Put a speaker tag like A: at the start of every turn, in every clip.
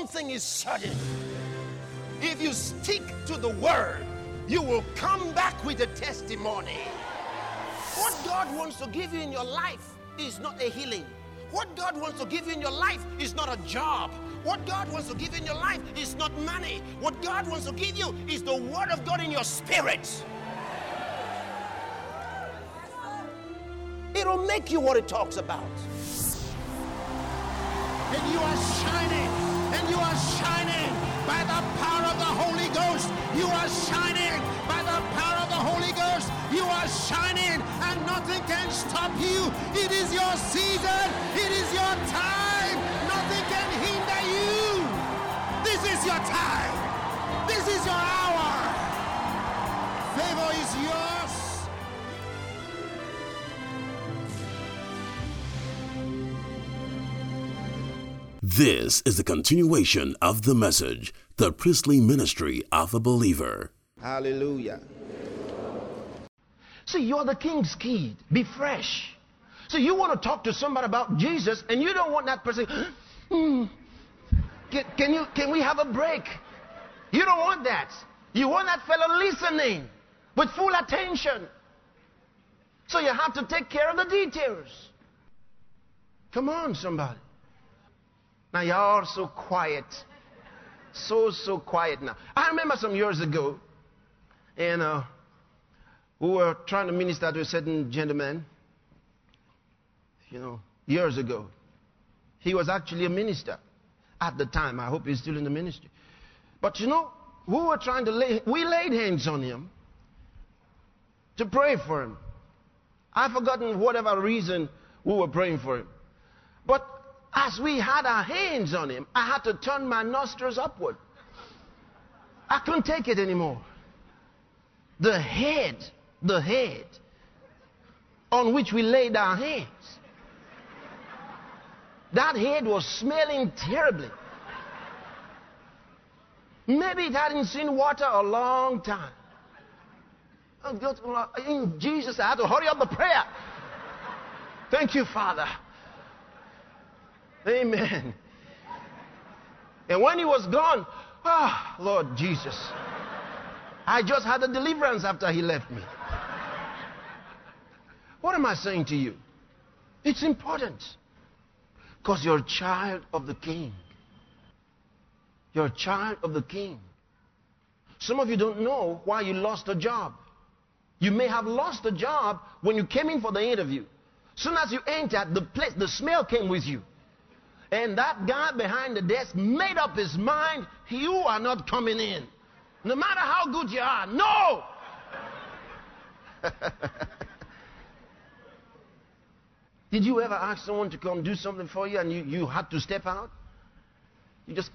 A: one thing is certain. If you stick to the word, you will come back with a testimony. What God wants to give you in your life is not a healing. What God wants to give you in your life is not a job. What God wants to give you in your life is not money. What God wants to give you is the word of God in your spirit. It'll make you what it talks about.
B: And you are shining. And you are shining by the power of the Holy Ghost. You are shining by the power of the Holy Ghost. You are shining and nothing can stop you. It is your season. It is your time. Nothing can hinder you. This is your time. This is your hour. Favor is yours.
C: This is the continuation of the message, the priestly ministry of a believer.
A: Hallelujah. See, you're the king's kid. Be fresh. So you want to talk to somebody about Jesus, and you don't want that person, can we have a break? You don't want that. You want that fellow listening with full attention. So you have to take care of the details. Come on, somebody. Now you're all so quiet. So quiet now. I remember some years ago, and we were trying to minister to a certain gentleman, years ago. He was actually a minister at the time. I hope he's still in the ministry. But we were trying to we laid hands on him to pray for him. I've forgotten whatever reason we were praying for him. But as we had our hands on him, I had to turn my nostrils upward. I couldn't take it anymore. The head on which we laid our hands, that head was smelling terribly. Maybe it hadn't seen water a long time. In Jesus, I had to hurry up the prayer. Thank you, Father. Amen. And when he was gone, Lord Jesus, I just had a deliverance after he left me. What am I saying to you? It's important. Because you're a child of the King. You're a child of the King. Some of you don't know why you lost a job. You may have lost a job when you came in for the interview. Soon as you entered the place, the smell came with you. And that guy behind the desk made up his mind, you are not coming in. No matter how good you are. No! Did you ever ask someone to come do something for you and you had to step out? You just,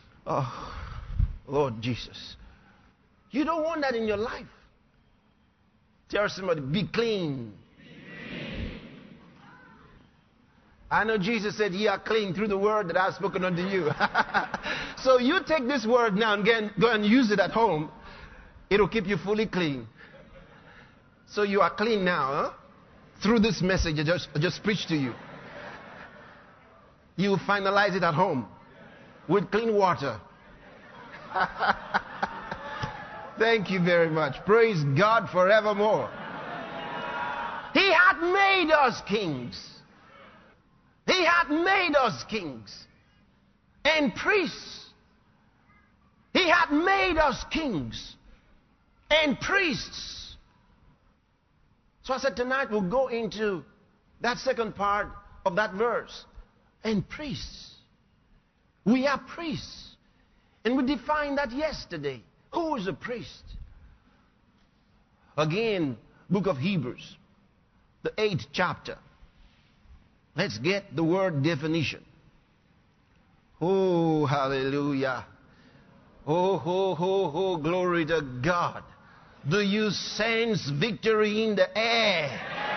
A: Lord Jesus. You don't want that in your life. Tell somebody, be clean. I know Jesus said, ye are clean through the word that I've spoken unto you. So you take this word now and go and use it at home. It'll keep you fully clean. So you are clean now, huh? Through this message I just preached to you. You finalize it at home with clean water. Thank you very much. Praise God forevermore. He had made us kings. He had made us kings and priests. He had made us kings and priests. So I said tonight we'll go into that second part of that verse. And priests. We are priests. And we defined that yesterday. Who is a priest? Again, book of Hebrews, the 8th chapter. Let's get the word definition. Oh, hallelujah. Oh, glory to God. Do you sense victory in the air?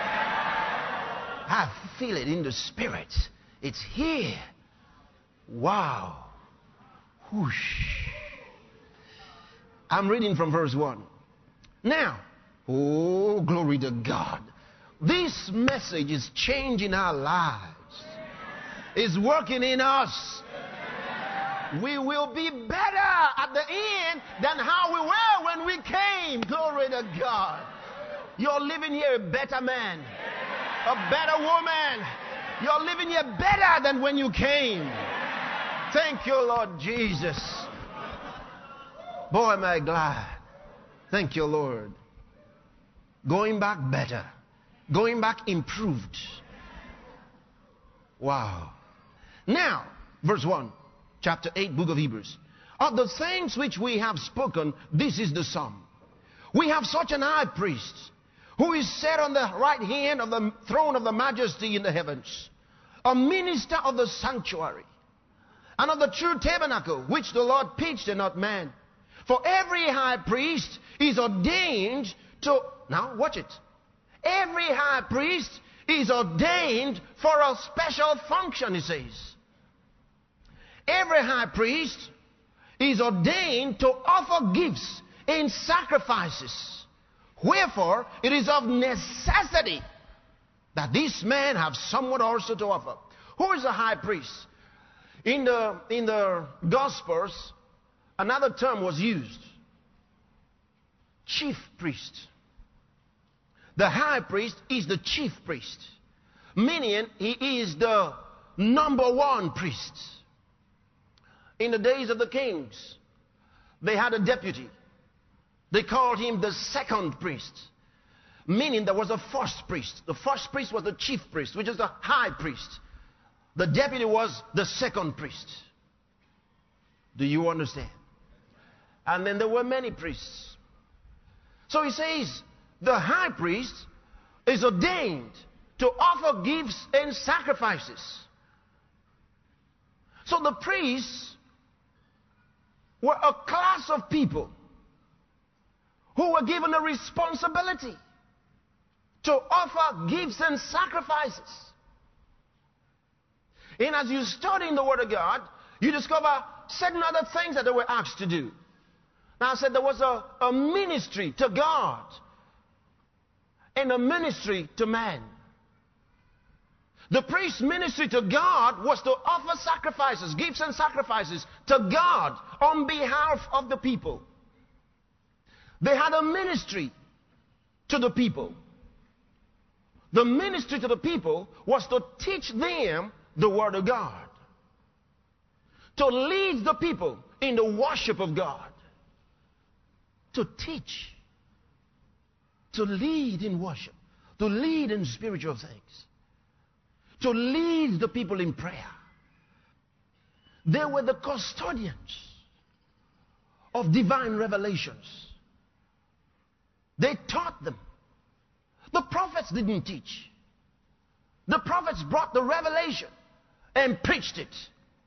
A: I feel it in the spirit. It's here. Wow. Whoosh. I'm reading from verse 1. Now, oh, glory to God. This message is changing our lives. It's working in us. We will be better at the end than how we were when we came. Glory to God. You're living here a better man, a better woman. You're living here better than when you came. Thank you, Lord Jesus. Boy, am I glad. Thank you, Lord. Going back better. Going back improved. Wow. Now, verse 1, chapter 8, book of Hebrews. Of the things which we have spoken, this is the sum. We have such an high priest who is set on the right hand of the throne of the majesty in the heavens, a minister of the sanctuary and of the true tabernacle, which the Lord pitched and not man. For every high priest is ordained to... Now, watch it. Every high priest is ordained for a special function, he says. Every high priest is ordained to offer gifts and sacrifices. Wherefore, it is of necessity that this man have somewhat also to offer. Who is a high priest? In the Gospels, another term was used. Chief priest. The high priest is the chief priest, meaning he is the number one priest. In the days of the kings, they had a deputy. They called him the second priest, meaning there was a first priest. The first priest was the chief priest, which is the high priest. The deputy was the second priest. Do you understand? And then there were many priests. So he says, the high priest is ordained to offer gifts and sacrifices. So the priests were a class of people who were given a responsibility to offer gifts and sacrifices. And as you study in the Word of God, you discover certain other things that they were asked to do. Now I said there was a ministry to God and a ministry to man. The priest's ministry to God was to offer sacrifices, gifts and sacrifices to God on behalf of the people. They had a ministry to the people. The ministry to the people was to teach them the Word of God, to lead the people in the worship of God, to teach, to lead in worship, to lead in spiritual things, to lead the people in prayer. They were the custodians of divine revelations. They taught them. The prophets didn't teach. The prophets brought the revelation and preached it.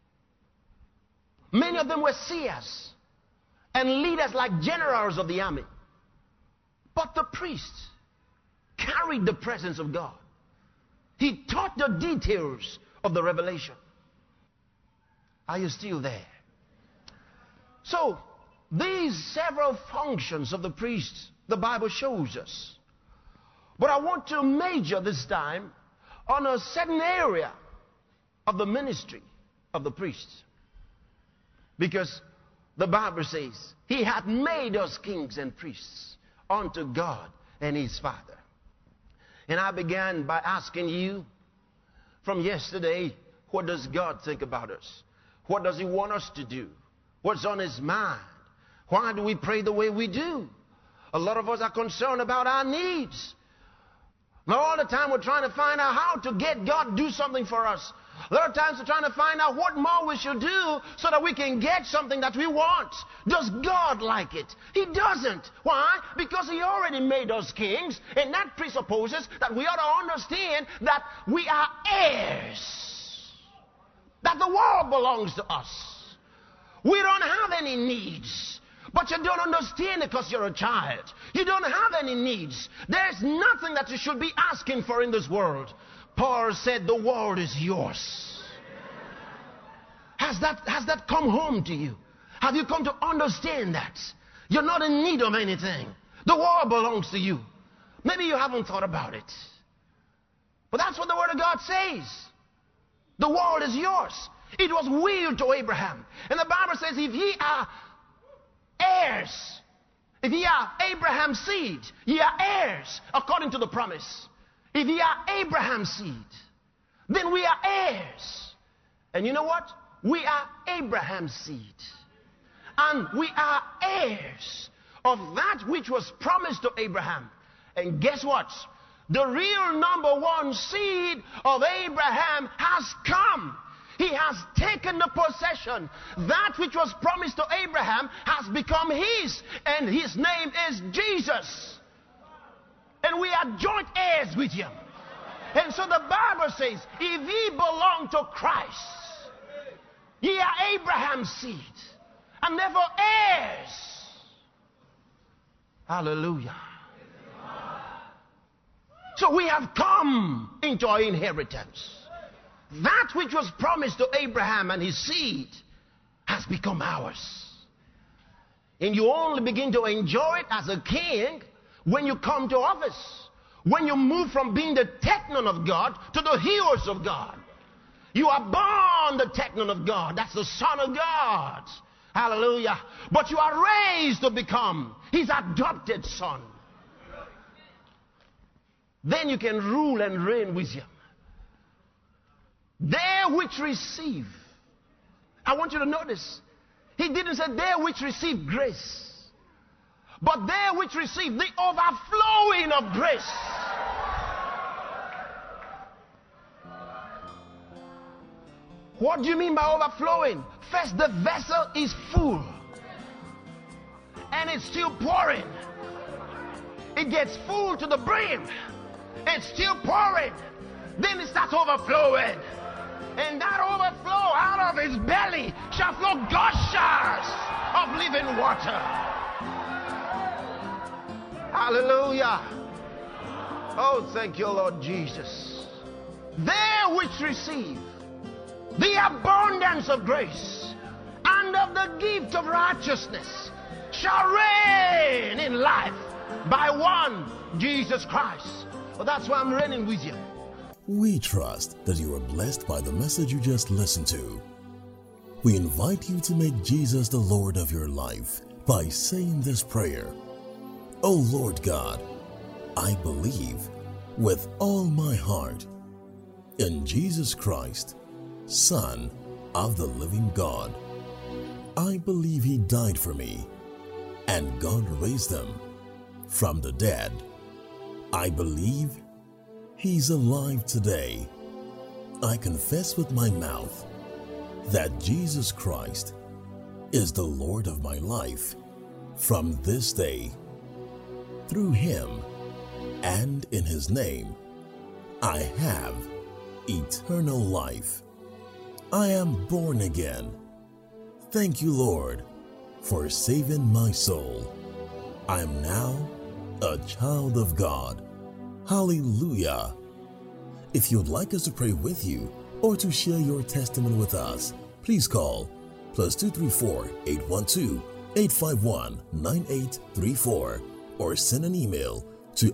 A: Many of them were seers and leaders like generals of the army. But the priest carried the presence of God. He taught the details of the revelation. Are you still there? So, these several functions of the priest, the Bible shows us. But I want to major this time on a certain area of the ministry of the priests. Because the Bible says, He hath made us kings and priests unto God and His Father. And I began by asking you from yesterday, what does God think about us? What does He want us to do? What's on His mind? Why do we pray the way we do? A lot of us are concerned about our needs. Now, all the time we're trying to find out how to get God to do something for us. A lot of times we're trying to find out what more we should do so that we can get something that we want. Does God like it? He doesn't. Why? Because He already made us kings, and that presupposes that we ought to understand that we are heirs, that the world belongs to us. We don't have any needs. But you don't understand it because you're a child. You don't have any needs. There's nothing that you should be asking for in this world. Paul said the world is yours. Has that come home to you? Have you come to understand that? You're not in need of anything. The world belongs to you. Maybe you haven't thought about it. But that's what the Word of God says. The world is yours. It was willed to Abraham. And the Bible says, if ye are heirs, if ye are Abraham's seed, ye are heirs according to the promise. If ye are Abraham's seed, then we are heirs. And you know what? We are Abraham's seed. And we are heirs of that which was promised to Abraham. And guess what? The real number one seed of Abraham has come. He has taken the possession. That which was promised to Abraham has become his. And his name is Jesus. And we are joint heirs with him. And so the Bible says, if ye belong to Christ, ye are Abraham's seed, and therefore heirs. Hallelujah. So we have come into our inheritance. That which was promised to Abraham and his seed has become ours. And you only begin to enjoy it as a king when you come to office. When you move from being the technon of God to the heroes of God. You are born the technon of God. That's the Son of God. Hallelujah. But you are raised to become his adopted son. Then you can rule and reign with him. They which receive. I want you to notice. He didn't say they which receive grace. But they which receive the overflowing of grace. What do you mean by overflowing? First, the vessel is full. And it's still pouring. It gets full to the brim. It's still pouring. Then it starts overflowing. And that overflow out of his belly shall flow gushers of living water. Hallelujah. Oh, thank you, Lord Jesus. They which receive the abundance of grace and of the gift of righteousness shall reign in life by one, Jesus Christ. Well, that's why I'm reigning with you.
C: We trust that you are blessed by the message you just listened to. We invite you to make Jesus the Lord of your life by saying this prayer. O Lord God, I believe with all my heart in Jesus Christ, Son of the living God. I believe he died for me and God raised him from the dead. I believe he's alive today. I confess with my mouth that Jesus Christ is the Lord of my life from this day. Through him and in his name, I have eternal life. I am born again. Thank you, Lord, for saving my soul. I am now a child of God. Hallelujah. If you'd like us to pray with you or to share your testimony with us, please call +234 812 851 9834 or send an email to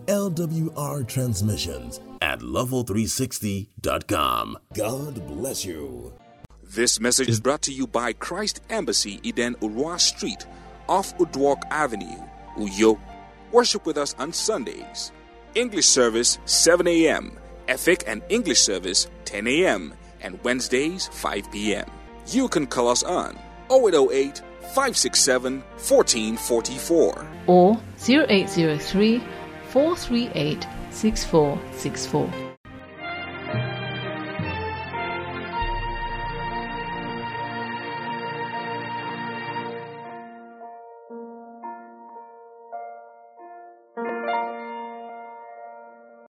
C: lwrtransmissions@level360.com. God bless you.
D: This message is brought to you by Christ Embassy, Eden Urwa Street, off Udwalk Avenue, Uyo. Worship with us on Sundays. English service 7 a.m., Ethic and English service 10 a.m., and Wednesdays 5 p.m. You can call us on 0808 567 1444
E: or 0803 438 6464.